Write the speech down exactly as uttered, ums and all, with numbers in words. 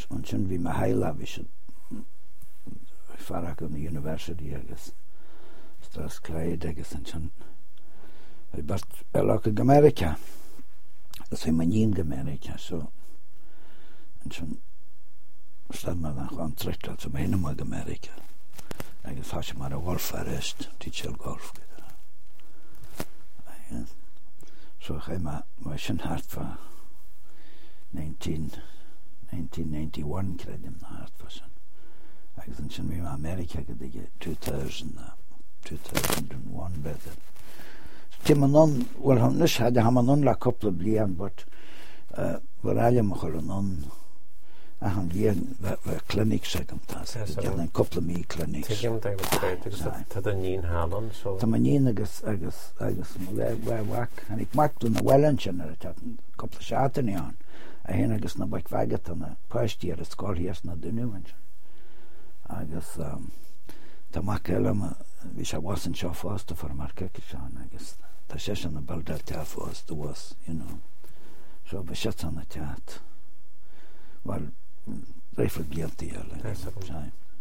an sin bhí me heile bhí se farach an university agus Strathclyde agus an sin but like America that's in Manin America so and some stand me dan gaan trekken zum hin mag America I guess has maar a golf arrest teach golf so I ma ma sin hart for nineteen ninety-one kredim na hart for sin I guess sin me America get two thousand two thousand one better Timonon well hannes had hamanon la couple of blian but uh well alle mochalonon a han gien clinic second task a couple of me clinics Tegem dag ta den nin halon so ta manin agus agus agus we wak and ik maakt na wellenchen het had een couple of shaten aan a hen agus na bak vaget na past year skor hier na de nuwen agus um ta makelem vi sha wasn't sure fast for market kishan agus ta session about that was the was you know so be shut on the chat well they forget the